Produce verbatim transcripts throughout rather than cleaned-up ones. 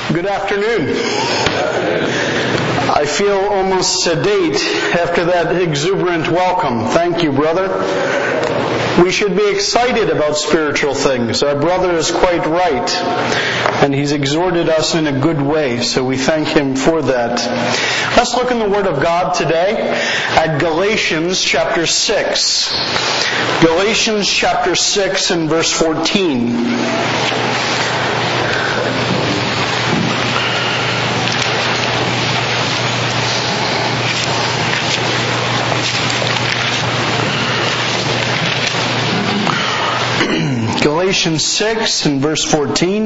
Good afternoon. I feel almost sedate after that exuberant welcome. Thank you, brother. We should be excited about spiritual things. Our brother is quite right, and he's exhorted us in a good way, so we thank him for that. Let's look in the Word of God today at Galatians chapter six. Galatians chapter six and verse fourteen. Galatians six and verse fourteen.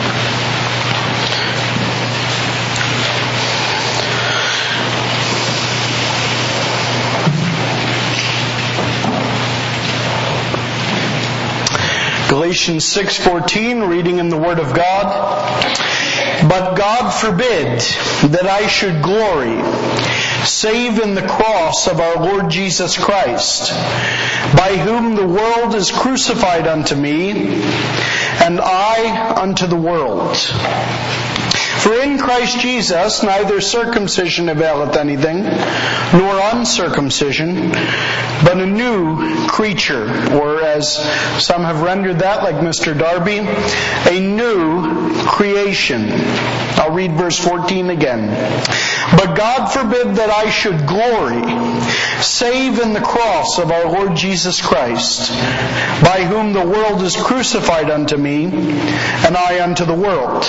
Galatians six fourteen, reading in the Word of God. But God forbid that I should glory, save in the cross of our Lord Jesus Christ, by whom the world is crucified unto me, and I unto the world. For in Christ Jesus neither circumcision availeth anything, nor uncircumcision, but a new creature, or as some have rendered that, like Mister Darby, a new creation. I'll read verse fourteen again. But God forbid that I should glory, save in the cross of our Lord Jesus Christ, by whom the world is crucified unto me, and I unto the world.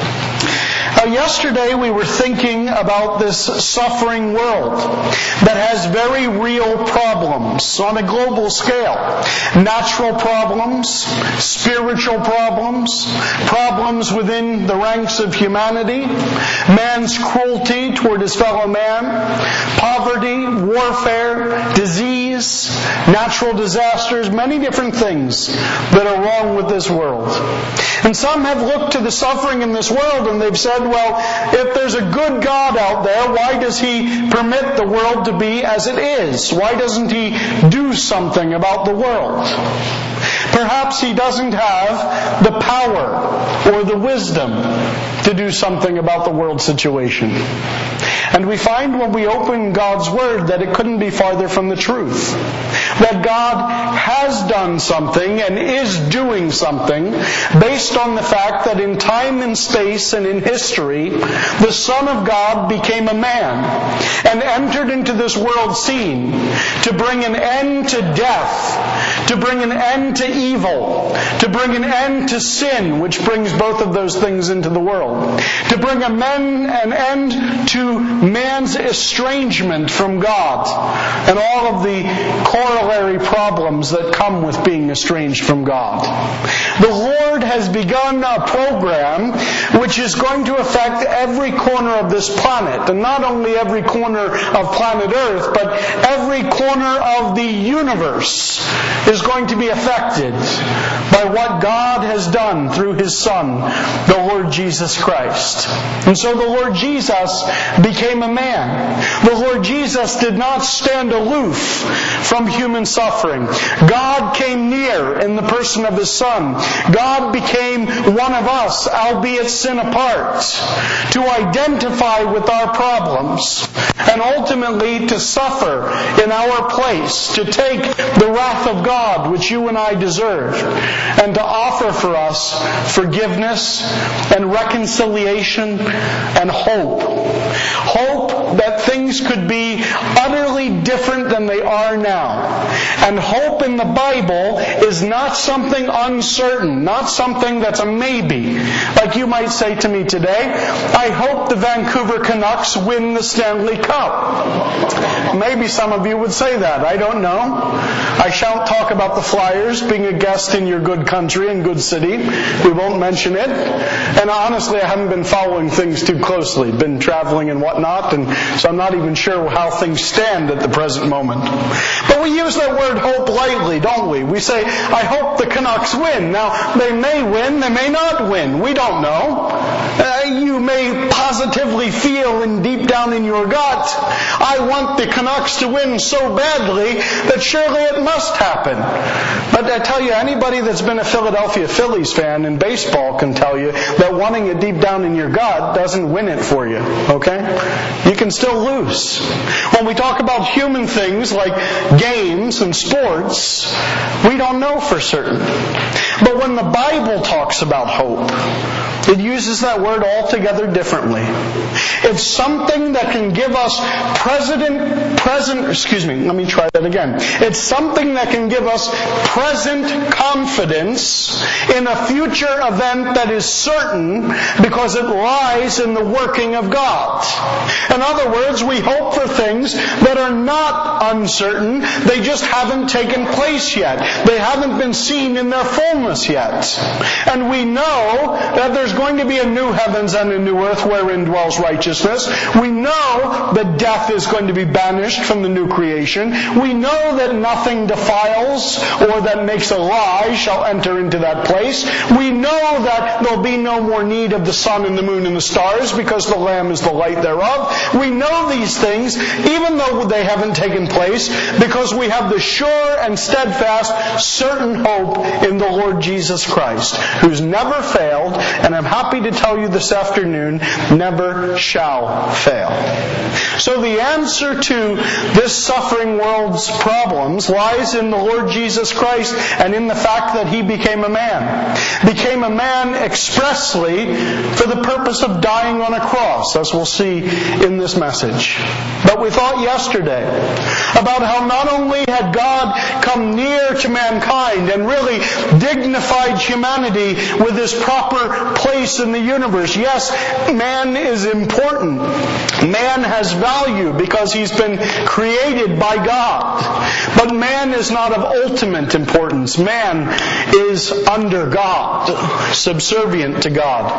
Now, yesterday we were thinking about this suffering world that has very real problems on a global scale. Natural problems, spiritual problems, problems within the ranks of humanity, man's cruelty toward his fellow man, poverty, warfare, disease, natural disasters, many different things that are wrong with this world. And some have looked to the suffering in this world and they've said, well, if there's a good God out there, why does He permit the world to be as it is? Why doesn't He do something about the world? Perhaps He doesn't have the power or the wisdom to do something about the world situation. And we find when we open God's Word that it couldn't be farther from the truth. That God has done something and is doing something based on the fact that in time and space and in history, the Son of God became a man and entered into this world scene to bring an end to death, to bring an end to evil, to bring an end to sin, which brings both of those things into the world, to bring a men, an end to man's estrangement from God and all of the corollary problems that come with being estranged from God. The Lord has begun a program which is going to affect every corner of this planet, and not only every corner of planet Earth, but every corner of the universe is going to be affected by what God has done through His Son, the Lord Jesus Christ. And so the Lord Jesus became a man. The Lord Jesus did not stand aloof from human suffering. God came near in the person of His Son. God became one of us, albeit sin apart, to identify with our problems and ultimately to suffer in our place, to take the wrath of God which you and I deserve, and to offer for us forgiveness and reconciliation and hope. Hope that things could be utterly different than they are now. And hope in the Bible is not something uncertain, not something that's a maybe. Like you might say to me today, I hope the Vancouver Canucks win the Stanley Cup. Maybe some of you would say that. I don't know. I shan't talk about the Flyers being a guest in your good country and good city. We won't mention it. And honestly, I haven't been following things too closely. Been traveling and whatnot, and so I'm not even sure how things stand at the present moment. But we use that word hope lightly, don't we? We say, I hope the Canucks win. Now, they may win, they may not win. We don't know. Uh, you may positively feel in deep down in your gut, I want the Canucks to win so badly that surely it must happen. But I tell you, anybody that's been a Philadelphia Phillies fan in baseball can tell you that wanting it deep down in your gut doesn't win it for you. Okay? You can still lose. When we talk about human things like games and sports, we don't know for certain. But when the Bible talks about hope, it uses that word altogether differently. It's something that can give us present, present, excuse me, let me try that again. It's something that can give us present confidence in a future event that is certain because it lies in the working of God. In other words, we hope for things that are not uncertain. They just haven't taken place yet. They haven't been seen in their fullness yet. And we know that there's going to be a new heavens and a new earth wherein dwells righteousness. We know that death is going to be banished from the new creation. We know that nothing defiles or that makes a lie shall enter into that place. We know that there'll be no more need of the sun and the moon and the stars because the Lamb is the light thereof. We know these things even though they haven't taken place because we have the sure and steadfast, certain hope in the Lord Jesus Christ, who's never failed, and I'm happy to tell you this afternoon, never shall fail. So the answer to this suffering world's problems lies in the Lord Jesus Christ and in the fact that He became a man. Became a man expressly for the purpose of dying on a cross, as we'll see in this message. But we thought yesterday about how not only had God come near to mankind and really dignified humanity with His proper place in the universe. Yes, man is important. Man has value because he's been created by God. But man is not of ultimate importance. Man is under God, subservient to God,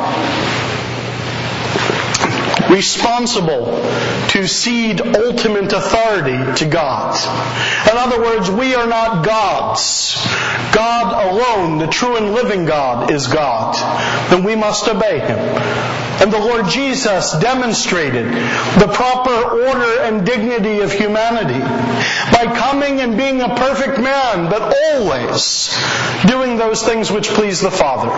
responsible to cede ultimate authority to God. In other words, we are not gods. God alone, the true and living God, is God. And we must obey Him. And the Lord Jesus demonstrated the proper order and dignity of humanity by coming and being a perfect man, but always doing those things which please the Father.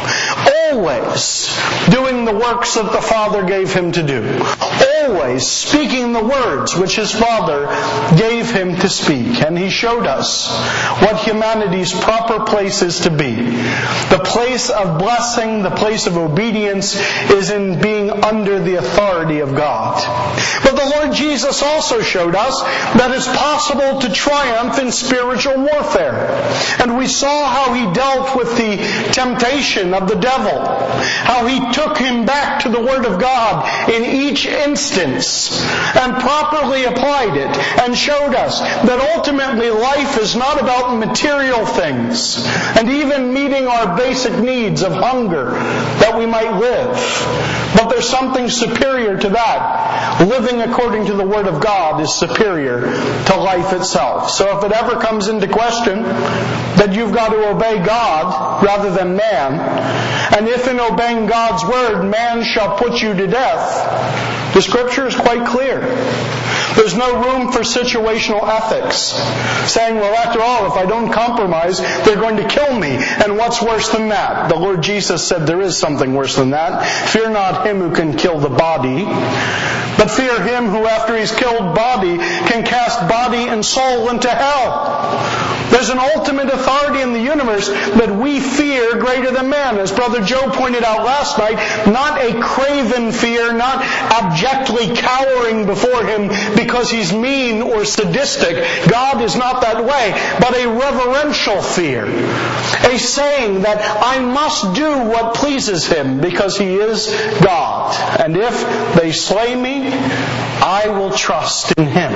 Always doing the works that the Father gave Him to do. Always speaking the words which His Father gave Him to speak. And He showed us what humanity's proper place is to be. The place of blessing, the place of obedience is in being under the authority of God. But the Lord Jesus also showed us that it's possible to triumph in spiritual warfare. And we saw how He dealt with the temptation of the devil. How He took him back to the Word of God in each instance and properly applied it and showed us that ultimately life is not about material things and even meeting our basic needs of hunger that we might live. But there's something superior to that. Living according to the Word of God is superior to life itself. So if it ever comes into question that you've got to obey God rather than man, and if in obeying God's Word man shall put you to death, the Scripture is quite clear. There's no room for situational ethics, saying, well, after all, if I don't compromise, they're going to kill me. And what's worse than that? The Lord Jesus said there is something worse than that. Fear not him who can kill the body, but fear him who after he's killed body can cast body and soul into hell. There's an ultimate authority in the universe that we fear greater than man. As Brother Joe pointed out last night, not a craven fear, not abjectly cowering before Him because He's mean or sadistic. God is not that way, but a reverential fear. A saying that I must do what pleases Him because He is God. And if they slay me, I will trust in Him.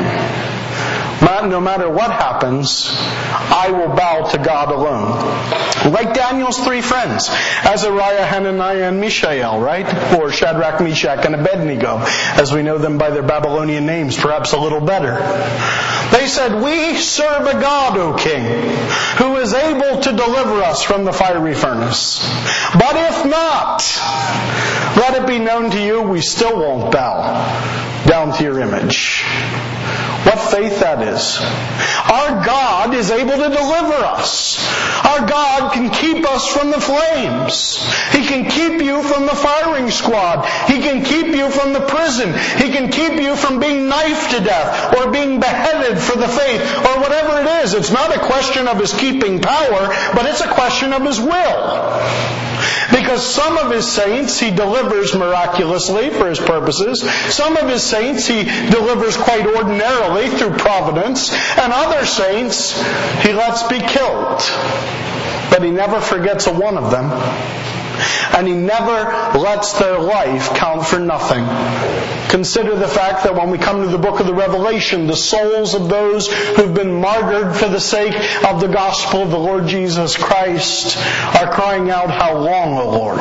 No matter what happens, I will bow to God alone. Like Daniel's three friends, Azariah, Hananiah, and Mishael, right? Or Shadrach, Meshach, and Abednego, as we know them by their Babylonian names, perhaps a little better. They said, we serve a God, O King, who is able to deliver us from the fiery furnace. But if not, let it be known to you, we still won't bow down to your image. What faith that is. Our God is able to deliver us. Our God can keep us from the flames. He can keep you from the firing squad. He can keep you from the prison. He can keep you from being knifed to death or being beheaded for the faith or whatever it is. It's not a question of His keeping power, but it's a question of His will. Because some of His saints He delivers miraculously for His purposes. Some of His saints He delivers quite ordinarily through providence. And other saints He lets be killed. But He never forgets a one of them. And He never lets their life count for nothing. Consider the fact that when we come to the book of the Revelation, the souls of those who've been martyred for the sake of the gospel of the Lord Jesus Christ are crying out, "How long, O Lord?"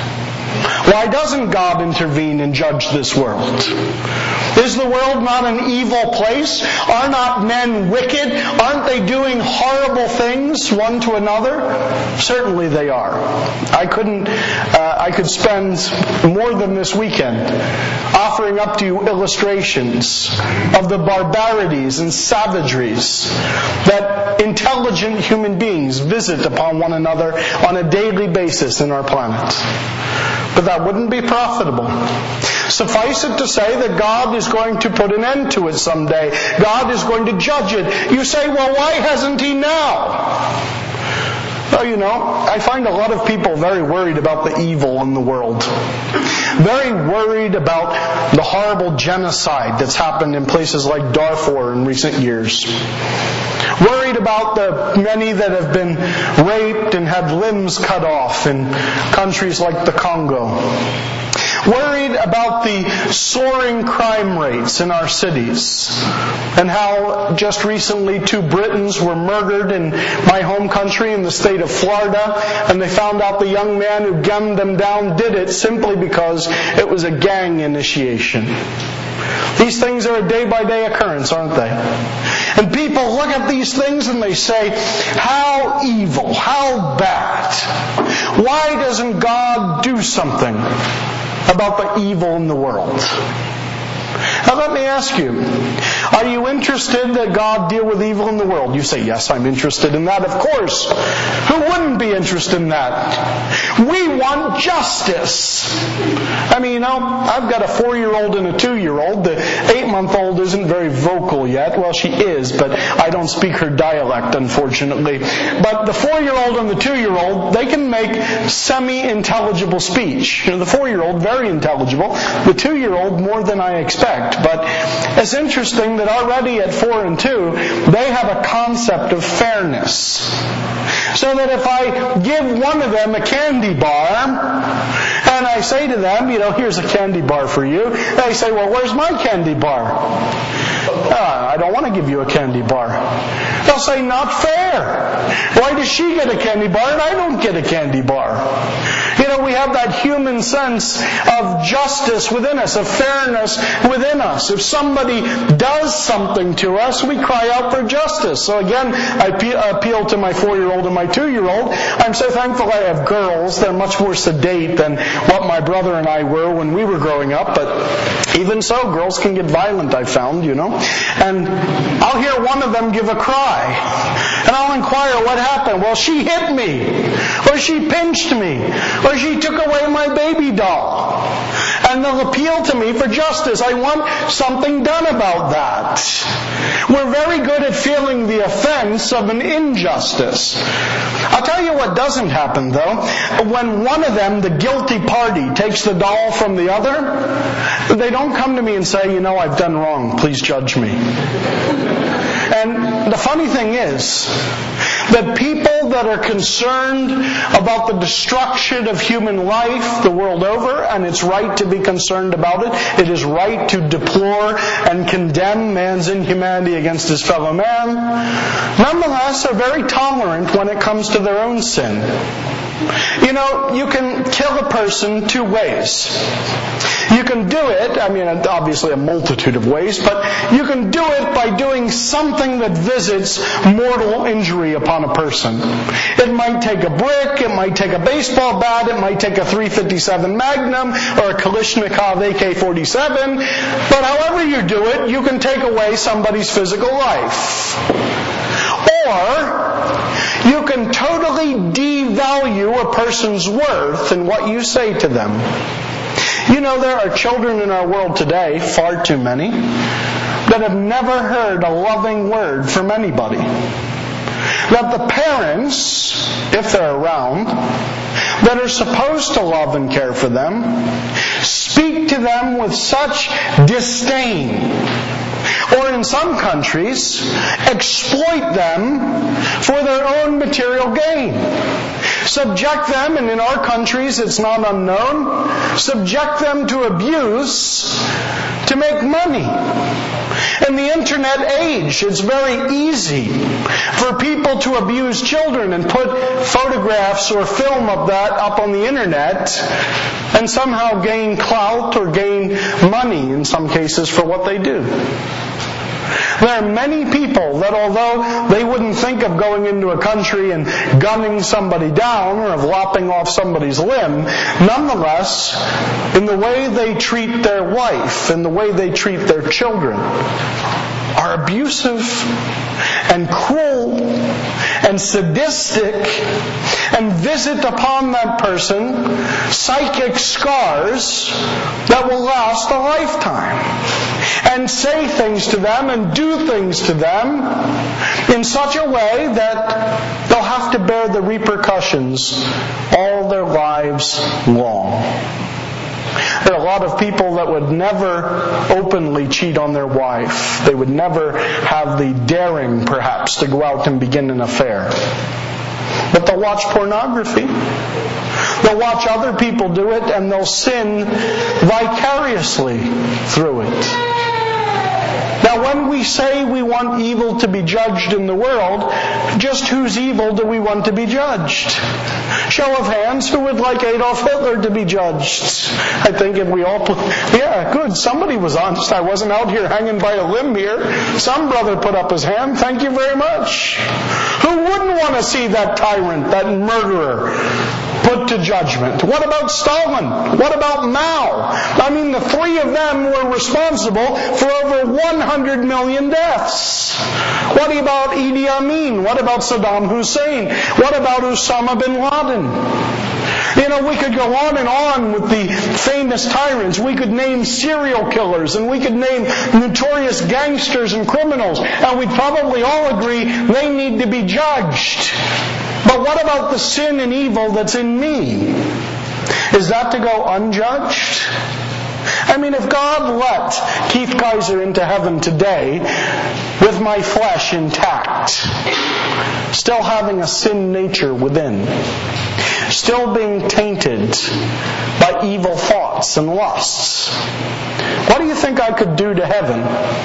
Why doesn't God intervene and judge this world? Is the world not an evil place? Are not men wicked? Aren't they doing horrible things one to another? Certainly they are. I couldn't, uh, I could spend more than this weekend offering up to you illustrations of the barbarities and savageries that intelligent human beings visit upon one another on a daily basis in our planet. But that wouldn't be profitable. Suffice it to say that God is going to put an end to it someday. God is going to judge it. You say, well, why hasn't He now? Well, you know, I find a lot of people very worried about the evil in the world. Very worried about the horrible genocide that's happened in places like Darfur in recent years. Worried about the many that have been raped and had limbs cut off in countries like the Congo. Worried about the soaring crime rates in our cities and how just recently two Britons were murdered in my home country in the state of Florida, and they found out the young man who gunned them down did it simply because it was a gang initiation. These things are a day-by-day occurrence, aren't they? And people look at these things and they say, how evil, how bad. Why doesn't God do something about the evil in the world? Now let me ask you, are you interested that God deal with evil in the world? You say, yes, I'm interested in that, of course. Who wouldn't be interested in that? We want justice. I mean, you know, I've got a four-year-old and a two-year-old. The eight-month-old isn't very vocal yet. Well, she is, but I don't speak her dialect, unfortunately. But the four-year-old and the two-year-old, they can make semi-intelligible speech. You know, the four-year-old, very intelligible. The two-year-old, more than I expect. But it's interesting that already at four and two, they have a concept of fairness. So that if I give one of them a candy bar, and I say to them, you know, here's a candy bar for you, they say, well, where's my candy bar? Uh, I don't want to give you a candy bar. They'll say, not fair. Why does she get a candy bar and I don't get a candy bar? You know, we have that human sense of justice within us, of fairness within us. If somebody does something to us, we cry out for justice. So again, I appeal to my four-year-old and my two-year-old. I'm so thankful I have girls. They're much more sedate than what my brother and I were when we were growing up. But even so, girls can get violent, I've found, you know. And I'll hear one of them give a cry. And I'll inquire what happened. Well, she hit me. Or she pinched me. Or she took away my baby doll. And they'll appeal to me for justice. I want something done about that. We're very good at feeling the offense of an injustice. I'll tell you what doesn't happen, though. When one of them, the guilty party, takes the doll from the other, they don't come to me and say, you know, I've done wrong. Please judge me. And the funny thing is that people that are concerned about the destruction of human life the world over, and it's right to be concerned about it, it is right to deplore and condemn man's inhumanity against his fellow man, nonetheless are very tolerant when it comes to their own sin. You know, you can kill a person two ways. You can do it, I mean, obviously a multitude of ways, but you can do it by doing something that visits mortal injury upon a person. It might take a brick, it might take a baseball bat, it might take a three fifty-seven Magnum or a Kalashnikov A K forty-seven, but however you do it, you can take away somebody's physical life. Or you can totally devalue a person's worth in what you say to them. You know, there are children in our world today, far too many, that have never heard a loving word from anybody. That the parents, if they're around, that are supposed to love and care for them, speak to them with such disdain, or in some countries, exploit them for their own material gain. Subject them, and in our countries it's not unknown, subject them to abuse to make money. In the internet age, it's very easy for people to abuse children and put photographs or film of that up on the internet and somehow gain clout or gain money in some cases for what they do. There are many people that although they wouldn't think of going into a country and gunning somebody down or of lopping off somebody's limb, nonetheless, in the way they treat their wife, in the way they treat their children, are abusive and cruel and sadistic and visit upon that person psychic scars that will last a lifetime, and say things to them and do things to them in such a way that they'll have to bear the repercussions all their lives long. There are a lot of people that would never openly cheat on their wife. They would never have the daring, perhaps, to go out and begin an affair. But they'll watch pornography. They'll watch other people do it, and they'll sin vicariously through it. Now, when we say we want evil to be judged in the world, just whose evil do we want to be judged? Show of hands, who would like Adolf Hitler to be judged? I think if we all put, yeah, good, somebody was honest. I wasn't out here hanging by a limb here. Some brother put up his hand. Thank you very much. Who wouldn't want to see that tyrant, that murderer, put to judgment? What about Stalin? What about Mao? I mean, the three of them were responsible for over one hundred million deaths. What about Idi Amin? What about Saddam Hussein? What about Osama bin Laden? You know, we could go on and on with the famous tyrants. We could name serial killers, and we could name notorious gangsters and criminals, and we'd probably all agree they need to be judged. But what about the sin and evil that's in me? Is that to go unjudged? I mean, if God let Keith Kaiser into heaven today with my flesh intact, still having a sin nature within, still being tainted by evil thoughts and lusts, what do you think I could do to heaven?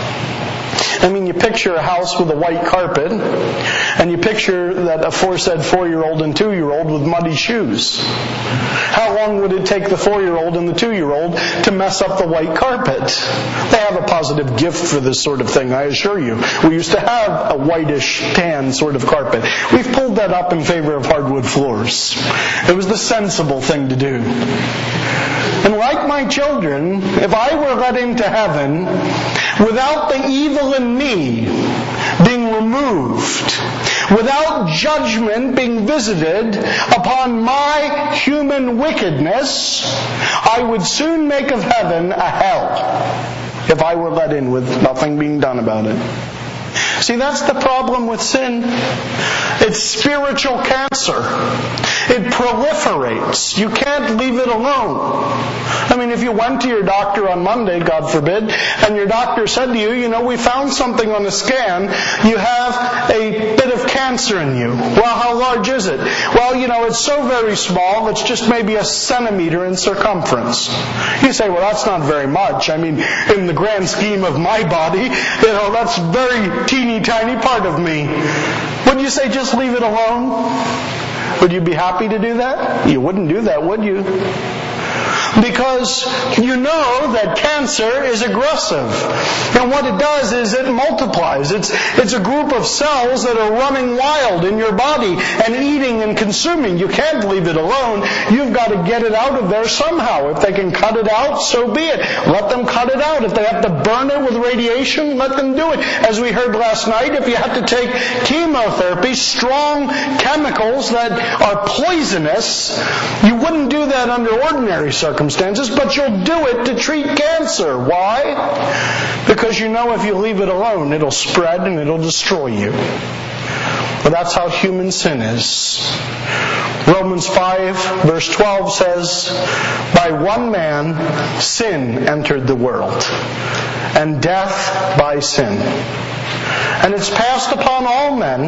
I mean, you picture a house with a white carpet, and you picture that aforesaid four-year-old and two-year-old with muddy shoes. How long would it take the four-year-old and the two-year-old to mess up the white carpet? They have a positive gift for this sort of thing, I assure you. We used to have a whitish tan sort of carpet. We've pulled that up in favor of hardwood floors. It was the sensible thing to do. And like my children, if I were let into heaven without the evil in me being removed, without judgment being visited upon my human wickedness, I would soon make of heaven a hell if I were let in with nothing being done about it. See, that's the problem with sin. It's spiritual cancer. It proliferates. You can't leave it alone. I mean, if you went to your doctor on Monday, God forbid, and your doctor said to you, you know, we found something on the scan. You have a bit of cancer in you. Well, how large is it? Well, you know, it's so very small, it's just maybe a centimeter in circumference. You say, well, that's not very much. I mean, in the grand scheme of my body, you know, that's very teeny tiny part of me. Would you say just leave it alone? Would you be happy to do that? You wouldn't do that, would you? Because you know that cancer is aggressive. And what it does is it multiplies. It's, it's a group of cells that are running wild in your body and eating and consuming. You can't leave it alone. You've got to get it out of there somehow. If they can cut it out, so be it. Let them cut it out. If they have to burn it with radiation, let them do it. As we heard last night, if you have to take chemotherapy, strong chemicals that are poisonous, you wouldn't do that under ordinary circumstances. But you'll do it to treat cancer. Why? Because you know if you leave it alone, it'll spread and it'll destroy you. But that's how human sin is. Romans five verse twelve says, by one man sin entered the world, and death by sin. And it's passed upon all men,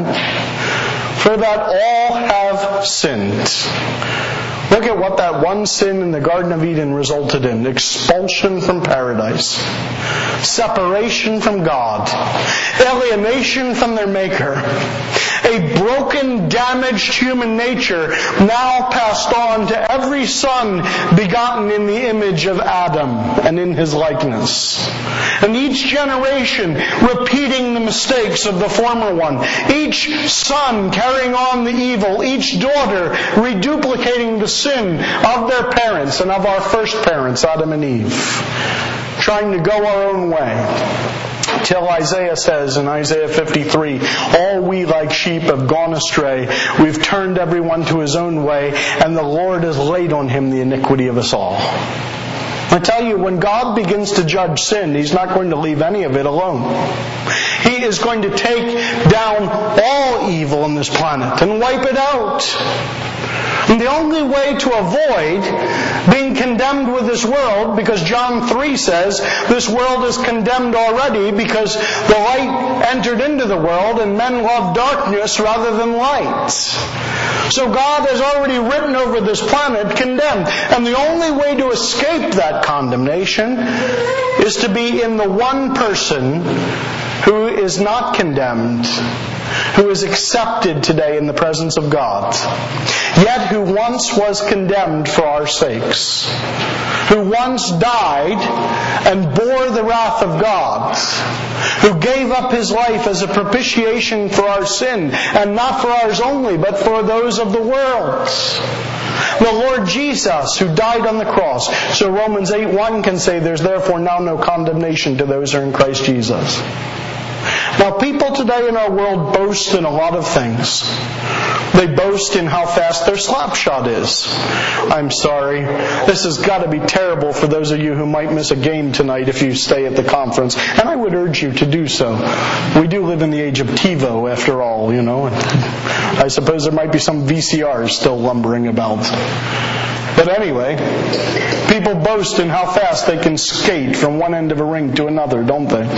for that all have sinned. Look at what that one sin in the Garden of Eden resulted in. Expulsion from paradise. Separation from God. Alienation from their Maker. A broken, damaged human nature now passed on to every son begotten in the image of Adam and in his likeness. And each generation repeating the mistakes of the former one. Each son carrying on the evil. Each daughter reduplicating the sin of their parents and of our first parents, Adam and Eve. Trying to go our own way. Till Isaiah says in Isaiah fifty-three, all we like sheep have gone astray. We've turned everyone to his own way, and the Lord has laid on him the iniquity of us all. I tell you, when God begins to judge sin, He's not going to leave any of it alone. He is going to take down all evil on this planet and wipe it out. And the only way to avoid being condemned with this world, because John three says this world is condemned already because the light entered into the world and men love darkness rather than light. So God has already written over this planet condemned. And the only way to escape that condemnation is to be in the one person who is not condemned, who is accepted today in the presence of God, yet who once was condemned for our sakes, who once died and bore the wrath of God, who gave up His life as a propitiation for our sin, and not for ours only, but for those of the world. The Lord Jesus, who died on the cross. So Romans eight one can say, there's therefore now no condemnation to those who are in Christ Jesus. Now, people today in our world boast in a lot of things. They boast in how fast their slap shot is. I'm sorry. This has got to be terrible for those of you who might miss a game tonight if you stay at the conference. And I would urge you to do so. We do live in the age of TiVo, after all, you know. I suppose there might be some V C Rs still lumbering about. But anyway, people boast in how fast they can skate from one end of a ring to another, don't they?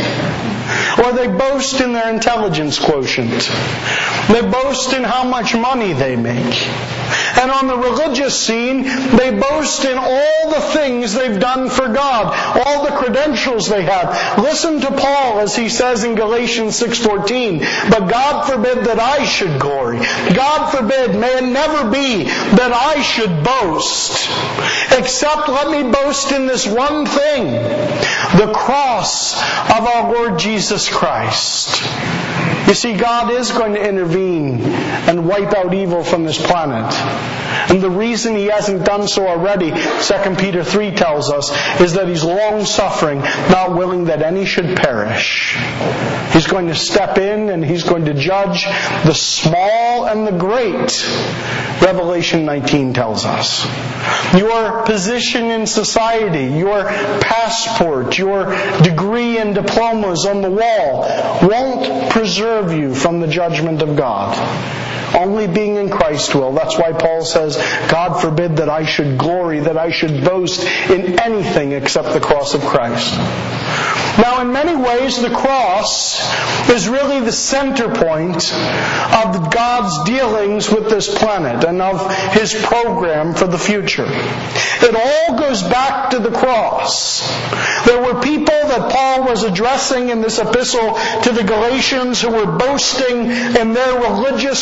Or they boast in their intelligence quotient. They boast in how much money they make. And on the religious scene, they boast in all the things they've done for God, all the credentials they have. Listen to Paul as he says in Galatians six fourteen, but God forbid that I should glory. God forbid, may it never be that I should boast. Except let me boast in this one thing, the cross of our Lord Jesus Christ. You see, God is going to intervene and wipe out evil from this planet. And the reason He hasn't done so already, Second Peter three tells us, is that He's long-suffering, not willing that any should perish. He's going to step in and He's going to judge the small and the great. Revelation nineteen tells us. Your position in society, your passport, your degree and diplomas on the wall won't preserve you from the judgment of God. Only being in Christ will. That's why Paul says, God forbid that I should glory, that I should boast in anything except the cross of Christ. Now, in many ways, the cross is really the center point of God's dealings with this planet and of His program for the future. It all goes back to the cross. There were people that Paul was addressing in this epistle to the Galatians who were boasting in their religious credentials.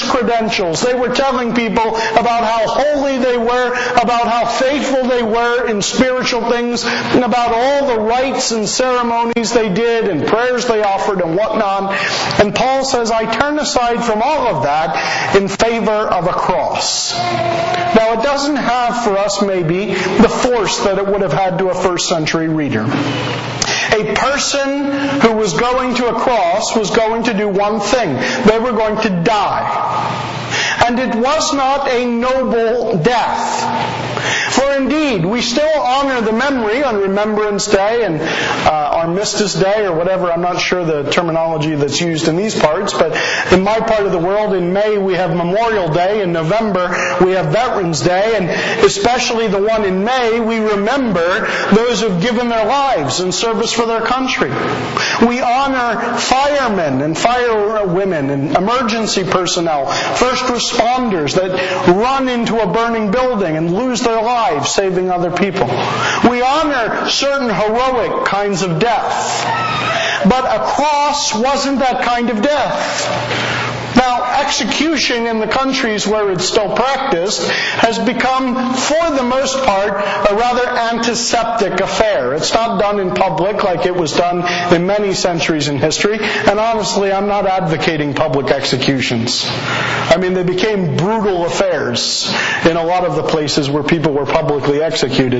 credentials. They were telling people about how holy they were, about how faithful they were in spiritual things, and about all the rites and ceremonies they did and prayers they offered and whatnot. And Paul says, I turn aside from all of that in favor of a cross. Now, it doesn't have for us maybe the force that it would have had to a first century reader. A person who was going to a cross was going to do one thing. They were going to die. And it was not a noble death. For indeed, we still honor the memory on Remembrance Day and uh, Armistice Day or whatever. I'm not sure the terminology that's used in these parts, but in my part of the world, in May we have Memorial Day. In November we have Veterans Day. And especially the one in May, we remember those who have given their lives in service for their country. We honor firemen and firewomen and emergency personnel, first responders that run into a burning building and lose their lives saving other people. We honor certain heroic kinds of death. But a cross wasn't that kind of death. Now, execution in the countries where it's still practiced has become, for the most part, a rather antiseptic affair. It's not done in public like it was done in many centuries in history. And honestly, I'm not advocating public executions. I mean, they became brutal affairs in a lot of the places where people were publicly executed.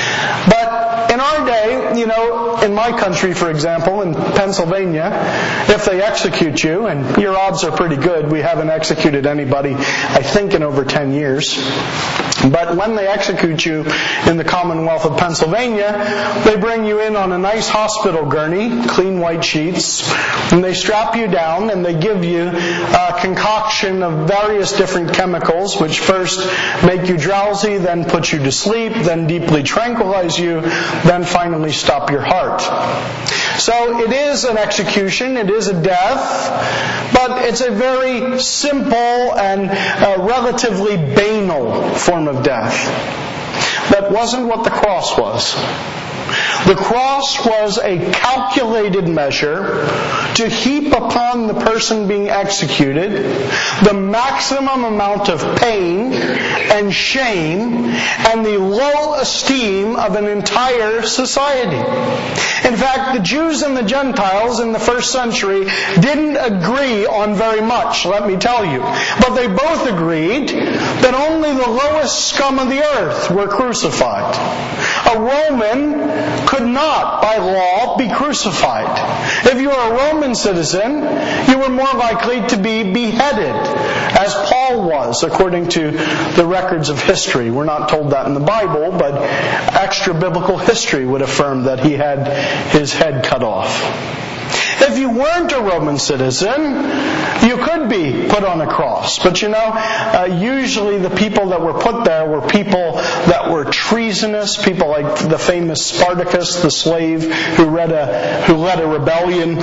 But in our day, you know, in my country, for example, in Pennsylvania, if they execute you, and your odds are pretty good, we haven't executed anybody, I think, in over ten years. But when they execute you in the Commonwealth of Pennsylvania, they bring you in on a nice hospital gurney, clean white sheets, and they strap you down and they give you a concoction of various different chemicals, which first make you drowsy, then put you to sleep, then deeply tranquilize you, then finally stop your heart. So it is an execution, it is a death, but it's a very simple and uh, relatively banal form of death. That wasn't what the cross was. The cross was a calculated measure to heap upon the person being executed the maximum amount of pain and shame and the low esteem of an entire society. In fact, the Jews and the Gentiles in the first century didn't agree on very much, let me tell you. But they both agreed that only the lowest scum of the earth were crucified. A Roman could not, by law, be crucified. If you were a Roman citizen, you were more likely to be beheaded, as Paul was, according to the records of history. We're not told that in the Bible, but extra-biblical history would affirm that he had his head cut off. If you weren't a Roman citizen, you could be put on a cross. But you know, uh, usually the people that were put there were people that were treasonous, people like the famous Spartacus, the slave who led a, who led a rebellion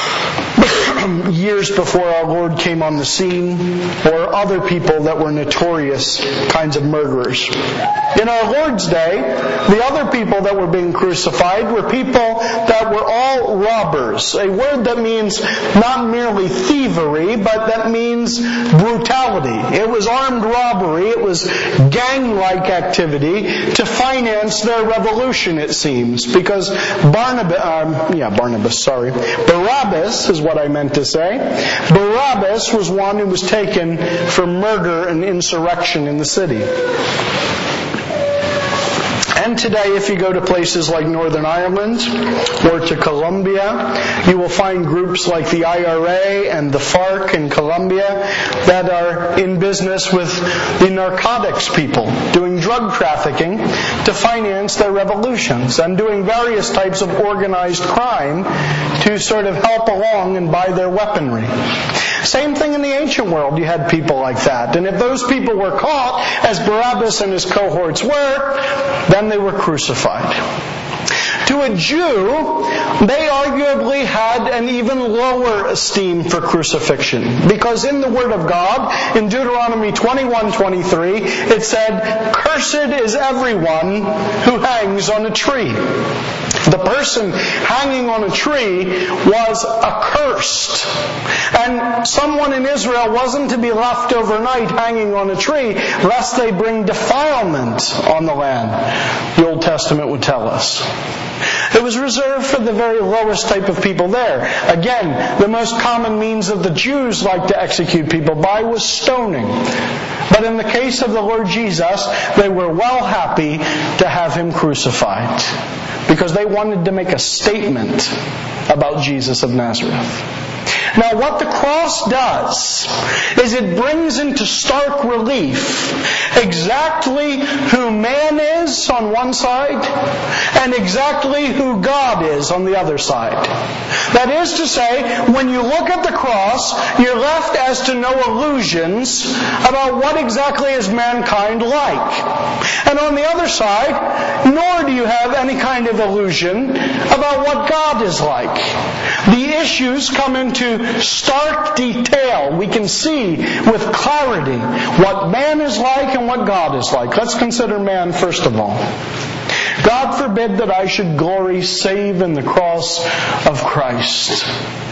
years before our Lord came on the scene, or other people that were notorious kinds of murderers. In our Lord's day, the other people that were being crucified were people that were all robbers, a word that means not merely thievery, but that means brutality. It was armed robbery, it was gang-like activity to finance their revolution, it seems, because Barnabas, um, yeah, Barnabas, sorry, Barabbas is what I meant to say. Barabbas was one who was taken for murder and insurrection in the city. And today, if you go to places like Northern Ireland or to Colombia, you will find groups like the I R A and the FARC in Colombia that are in business with the narcotics people, doing drug trafficking to finance their revolutions and doing various types of organized crime to sort of help along and buy their weaponry. Same thing in the ancient world. You had people like that. And if those people were caught, as Barabbas and his cohorts were, then they were crucified. To a Jew, they arguably had an even lower esteem for crucifixion. Because in the Word of God, in Deuteronomy twenty-one twenty-three, it said, "Cursed is everyone who hangs on a tree." The person hanging on a tree was accursed. And someone in Israel wasn't to be left overnight hanging on a tree, lest they bring defilement on the land, the Old Testament would tell us. It was reserved for the very lowest type of people there. Again, the most common means that the Jews liked to execute people by was stoning. But in the case of the Lord Jesus, they were well happy to have Him crucified, because they wanted to make a statement about Jesus of Nazareth. Now, what the cross does is it brings into stark relief exactly who man is on one side and exactly who God is on the other side. That is to say, when you look at the cross, you're left as to no illusions about what exactly is mankind like. And on the other side, nor do you have any kind of illusion about what God is like. The issues come into stark detail. We can see with clarity what man is like and what God is like. Let's consider man first of all. God forbid that I should glory save in the cross of Christ.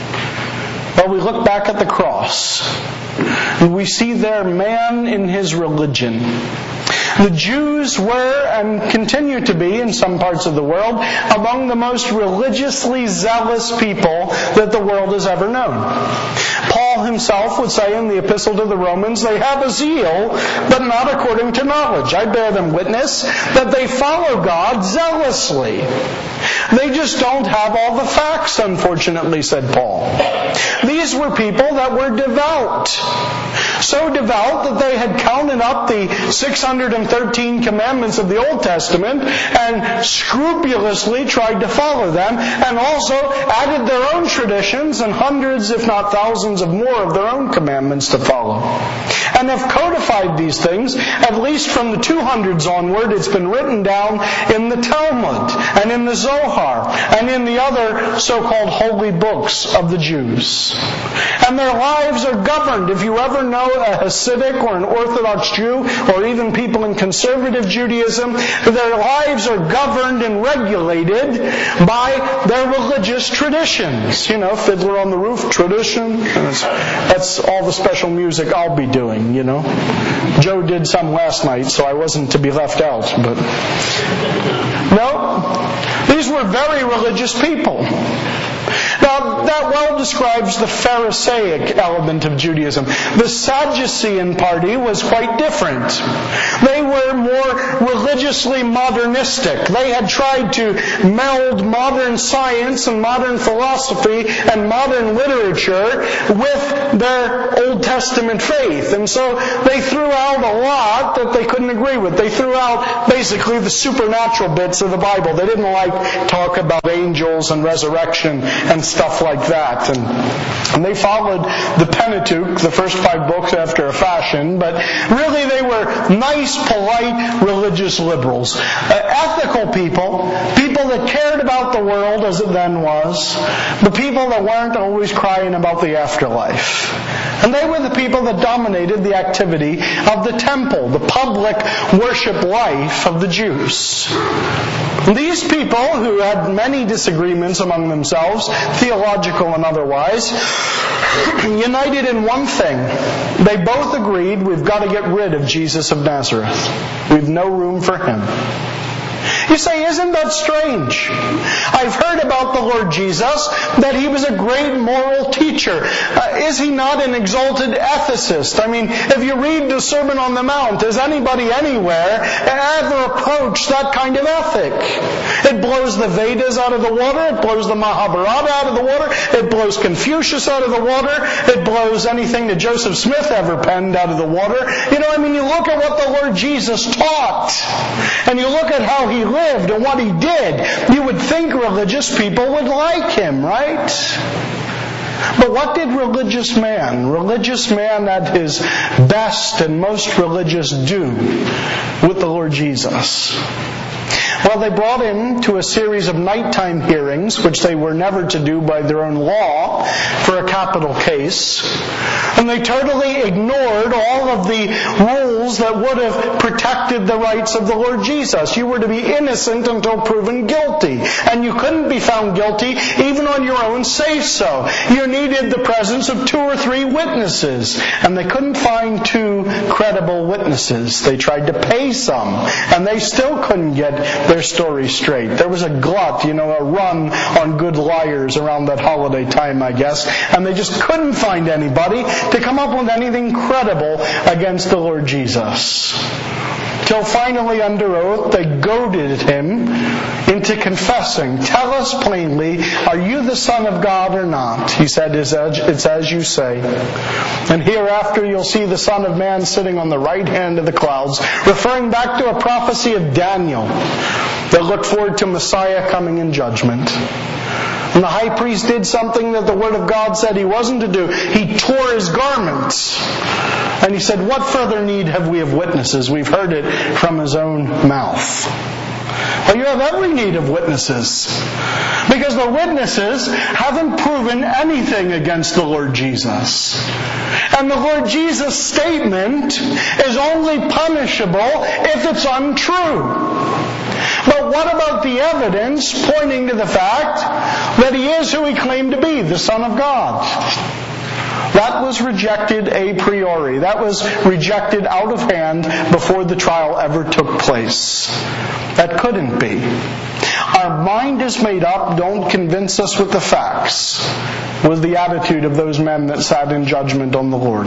Well, we look back at the cross, and we see there man in his religion. The Jews were, and continue to be in some parts of the world, among the most religiously zealous people that the world has ever known. Paul himself would say in the Epistle to the Romans, they have a zeal, but not according to knowledge. I bear them witness that they follow God zealously. They just don't have all the facts, unfortunately, said Paul. These were people that were devout. So devout that they had counted up the six hundred thirteen commandments of the Old Testament and scrupulously tried to follow them, and also added their own traditions and hundreds, if not thousands, of more of their own commandments to follow. And have codified these things, at least from the two hundreds onward. It's been written down in the Talmud and in the Zohar and in the other so-called holy books of the Jews. And their lives are governed. If you ever know a Hasidic or an Orthodox Jew, or even people in conservative Judaism, their lives are governed and regulated by their religious traditions. You know, Fiddler on the Roof tradition. That's, that's all the special music I'll be doing, you know. Joe did some last night, so I wasn't to be left out. But no, these were very religious people. Now, that well describes the Pharisaic element of Judaism. The Sadducean party was quite different. They were more religiously modernistic. They had tried to meld modern science and modern philosophy and modern literature with their Old Testament faith. And so they threw out a lot that they couldn't agree with. They threw out basically the supernatural bits of the Bible. They didn't like talk about angels and resurrection and stuff like that. And, and they followed the Pentateuch, the first five books, after a fashion, but really they were nice, polite, religious liberals. Uh, ethical people, people that cared about the world as it then was, but people that weren't always crying about the afterlife. And they were the people that dominated the activity of the temple, the public worship life of the Jews. These people, who had many disagreements among themselves, theological and otherwise, united in one thing. They both agreed we've got to get rid of Jesus of Nazareth. We've no room for Him. You say, isn't that strange? I've heard about the Lord Jesus, that He was a great moral teacher. Uh, is He not an exalted ethicist? I mean, if you read the Sermon on the Mount, has anybody anywhere ever approached that kind of ethic? It blows the Vedas out of the water. It blows the Mahabharata out of the water. It blows Confucius out of the water. It blows anything that Joseph Smith ever penned out of the water. You know, I mean, you look at what the Lord Jesus taught, and you look at how He lived and what He did, you would think religious people would like Him, right? But what did religious man, religious man at his best and most religious, do with the Lord Jesus? Well, they brought him to a series of nighttime hearings, which they were never to do by their own law, for a capital case. And they totally ignored all of the rules that would have protected the rights of the Lord Jesus. You were to be innocent until proven guilty. And you couldn't be found guilty even on your own say-so. You needed the presence of two or three witnesses. And they couldn't find two credible witnesses. They tried to pay some. And they still couldn't get their story straight. There was a glut, you know, a run on good liars around that holiday time, I guess. And they just couldn't find anybody to come up with anything credible against the Lord Jesus. Till finally, under oath, they goaded him into confessing. Tell us plainly, are you the Son of God or not? He said, it's as you say. And hereafter you'll see the Son of Man sitting on the right hand of the clouds, referring back to a prophecy of Daniel that looked forward to Messiah coming in judgment. And the high priest did something that the Word of God said he wasn't to do. He tore his garments. And he said, what further need have we of witnesses? We've heard it from his own mouth. Well, you have every need of witnesses. Because the witnesses haven't proven anything against the Lord Jesus. And the Lord Jesus' statement is only punishable if it's untrue. But what about the evidence pointing to the fact that he is who he claimed to be, the Son of God? That was rejected a priori. That was rejected out of hand before the trial ever took place. That couldn't be. Our mind is made up, don't convince us with the facts, was the attitude of those men that sat in judgment on the Lord.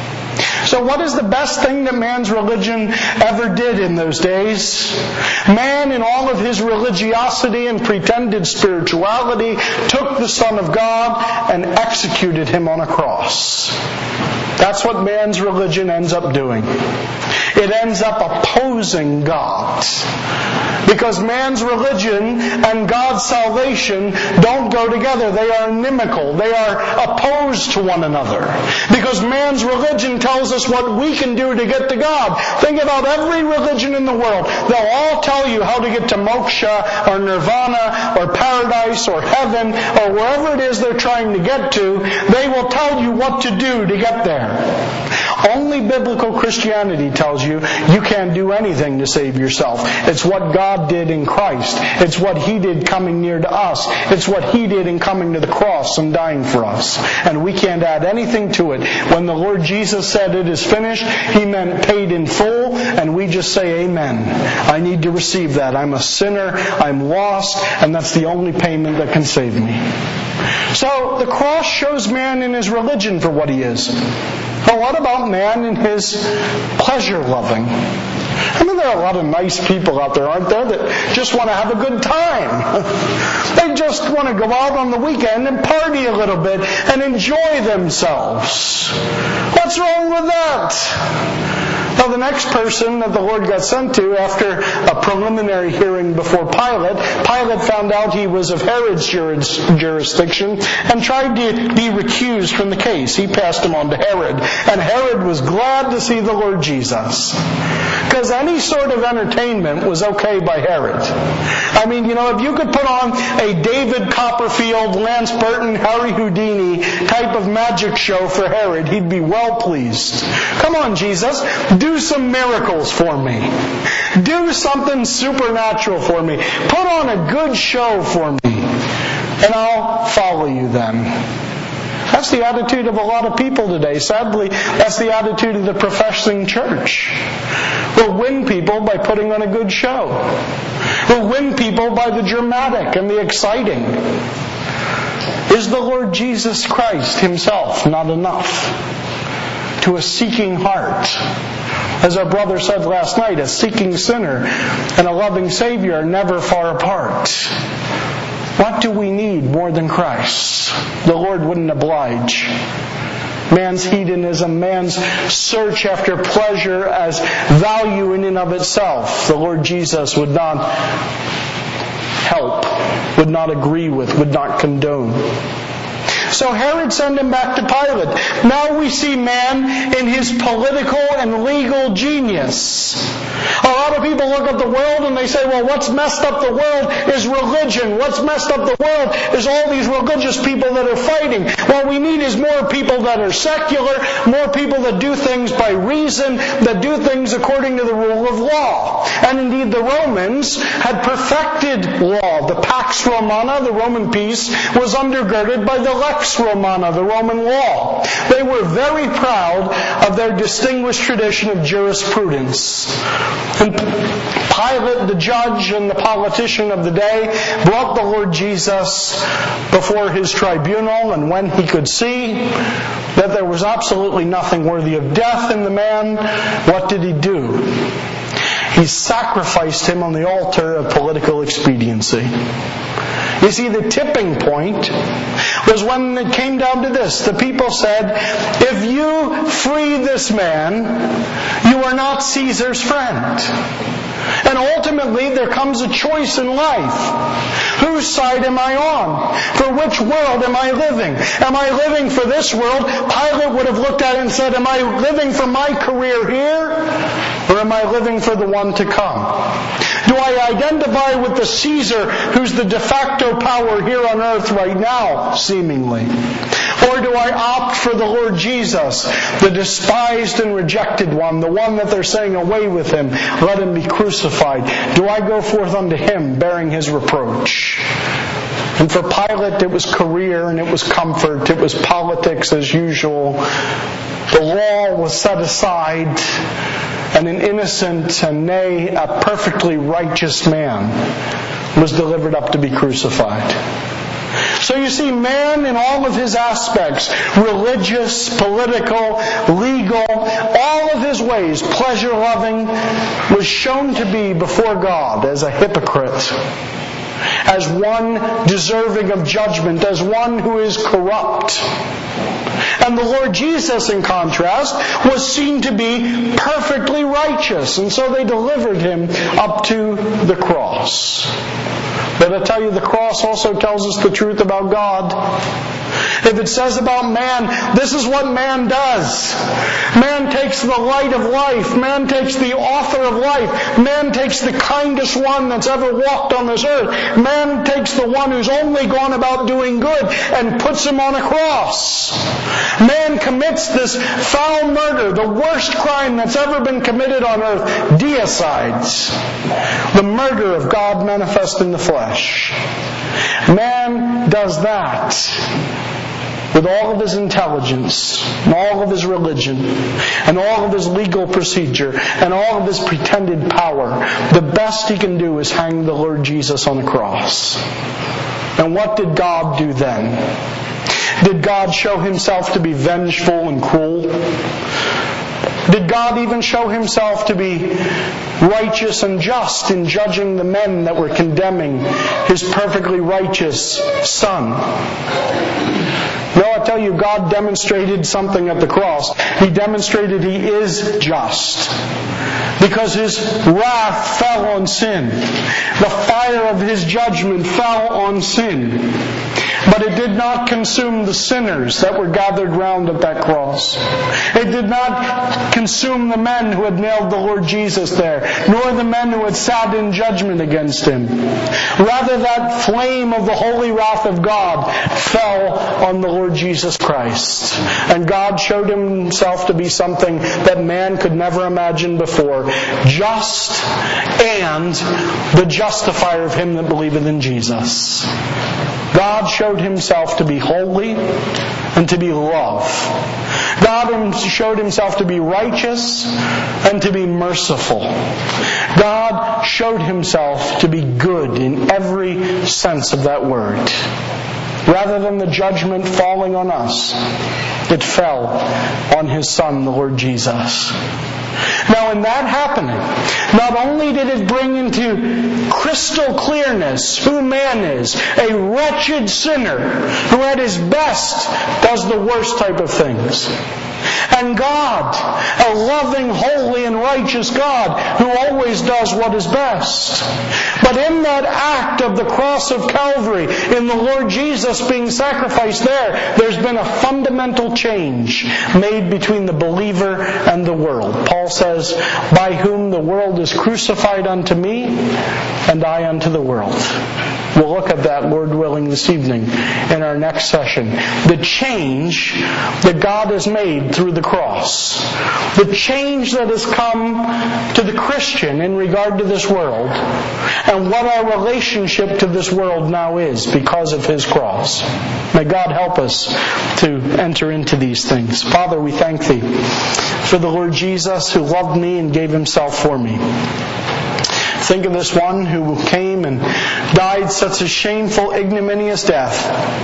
So what is the best thing that man's religion ever did in those days? Man, in all of his religiosity and pretended spirituality, took the Son of God and executed him on a cross. That's what man's religion ends up doing. It ends up opposing God. Because man's religion and God's salvation don't go together. They are inimical. They are opposed to one another. Because man's religion tells us what we can do to get to God. Think about every religion in the world. They'll all tell you how to get to moksha or nirvana or paradise or heaven or wherever it is they're trying to get to. They will tell you what to do to get there. Only biblical Christianity tells you you can't do anything to save yourself. It's what God did in Christ. It's what He did coming near to us. It's what He did in coming to the cross and dying for us. And we can't add anything to it. When the Lord Jesus said it is finished, He meant paid in full, and we just say amen. I need to receive that. I'm a sinner. I'm lost, and that's the only payment that can save me. So the cross shows man in his religion for what he is. But what about man in his pleasure-loving? I mean, there are a lot of nice people out there, aren't there, that just want to have a good time. They just want to go out on the weekend and party a little bit and enjoy themselves. What's wrong with that? Now, the next person that the Lord got sent to after a preliminary hearing before Pilate, Pilate found out he was of Herod's jurisdiction and tried to be recused from the case. He passed him on to Herod. And Herod was glad to see the Lord Jesus. Because any sort of entertainment was okay by Herod. I mean, you know, if you could put on a David Copperfield, Lance Burton, Harry Houdini type of magic show for Herod, he'd be well pleased. Come on, Jesus, do some miracles for me. Do something supernatural for me. Put on a good show for me. And I'll follow you then. That's the attitude of a lot of people today. Sadly, that's the attitude of the professing church. We'll win people by putting on a good show. We'll win people by the dramatic and the exciting. Is the Lord Jesus Christ Himself not enough to a seeking heart? As our brother said last night, a seeking sinner and a loving Savior are never far apart. What do we need more than Christ? The Lord wouldn't oblige. Man's hedonism, man's search after pleasure as value in and of itself, the Lord Jesus would not help, would not agree with, would not condone. So Herod sent him back to Pilate. Now we see man in his political and legal genius. A lot of people look at the world and they say, well, what's messed up the world is religion. What's messed up the world is all these religious people that are fighting. What we need is more people that are secular, more people that do things by reason, that do things according to the rule of law. And indeed the Romans had perfected law. The Pax Romana, the Roman peace, was undergirded by the Lex Romana, the Roman law. They were very proud of their distinguished tradition of jurisprudence. And Pilate, the judge and the politician of the day, brought the Lord Jesus before his tribunal, and when he could see that there was absolutely nothing worthy of death in the man, what did he do? He sacrificed him on the altar of political expediency. You see, the tipping point was when it came down to this. The people said, if you free this man, you are not Caesar's friend. And ultimately, there comes a choice in life. Whose side am I on? For which world am I living? Am I living for this world? Pilate would have looked at it and said, am I living for my career here? Or am I living for the one to come? Do I identify with the Caesar who's the de facto power here on earth right now, seemingly? Or do I opt for the Lord Jesus, the despised and rejected one, the one that they're saying, away with him, let him be crucified? Do I go forth unto him, bearing his reproach? And for Pilate, it was career and it was comfort, it was politics as usual. The law was set aside, and an innocent and nay, a perfectly righteous man was delivered up to be crucified. So you see, man in all of his aspects, religious, political, legal, all of his ways, pleasure-loving, was shown to be before God as a hypocrite, as one deserving of judgment, as one who is corrupt. And the Lord Jesus, in contrast, was seen to be perfectly righteous. And so they delivered him up to the cross. But I tell you, the cross also tells us the truth about God. If it says about man, this is what man does. Man takes the light of life. Man takes the author of life. Man takes the kindest one that's ever walked on this earth. Man takes the one who's only gone about doing good and puts him on a cross. Man commits this foul murder, the worst crime that's ever been committed on earth, deicides. The murder of God manifest in the flesh. Man does that with all of his intelligence, and all of his religion, and all of his legal procedure, and all of his pretended power. The best he can do is hang the Lord Jesus on the cross. And what did God do then? Did God show himself to be vengeful and cruel? Did God even show himself to be righteous and just in judging the men that were condemning his perfectly righteous Son? No, I tell you, God demonstrated something at the cross. He demonstrated He is just. Because His wrath fell on sin. The fire of His judgment fell on sin. But it did not consume the sinners that were gathered round at that cross. It did not consume the men who had nailed the Lord Jesus there, nor the men who had sat in judgment against Him. Rather, that flame of the holy wrath of God fell on the Lord Jesus Christ. And God showed Himself to be something that man could never imagine before. Just and the justifier of him that believeth in Jesus. God showed Himself to be holy and to be love. God showed Himself to be righteous and to be merciful. God showed Himself to be good in every sense of that word. Rather than the judgment falling on us, It fell on His Son, the Lord Jesus. Now, in that happening, not only did it bring into crystal clearness who man is, a wretched sinner who at his best does the worst type of things, and God, a loving, holy, and righteous God who always does what is best. But in that act of the cross of Calvary, in the Lord Jesus being sacrificed there, there's been a fundamental change made between the believer and the world. Paul says, by whom the world is crucified unto me, and I unto the world. We'll look at that, Lord willing, this evening in our next session. The change that God has made through the cross. The change that has come to the Christian in regard to this world. And what our relationship to this world now is because of His cross. May God help us to enter into these things. Father, we thank Thee for the Lord Jesus who loved me and gave Himself for me. Think of this one who came and died such a shameful, ignominious death.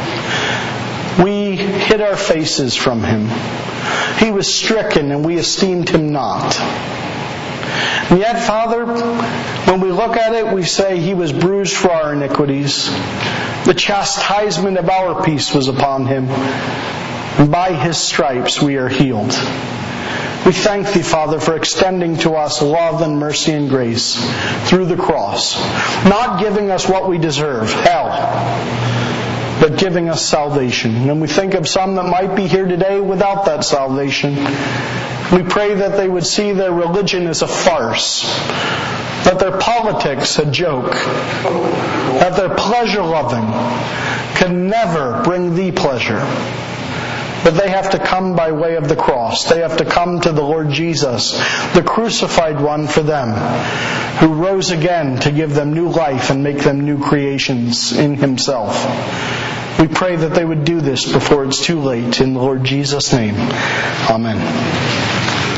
We hid our faces from Him. He was stricken and we esteemed Him not. And yet, Father, when we look at it, we say He was bruised for our iniquities. The chastisement of our peace was upon Him. And by His stripes we are healed. We thank Thee, Father, for extending to us love and mercy and grace through the cross. Not giving us what we deserve, hell, but giving us salvation. And we think of some that might be here today without that salvation. We pray that they would see their religion as a farce, that their politics a joke, that their pleasure-loving can never bring Thee pleasure. But they have to come by way of the cross. They have to come to the Lord Jesus, the crucified one for them, who rose again to give them new life and make them new creations in Himself. We pray that they would do this before it's too late. In the Lord Jesus' name, Amen.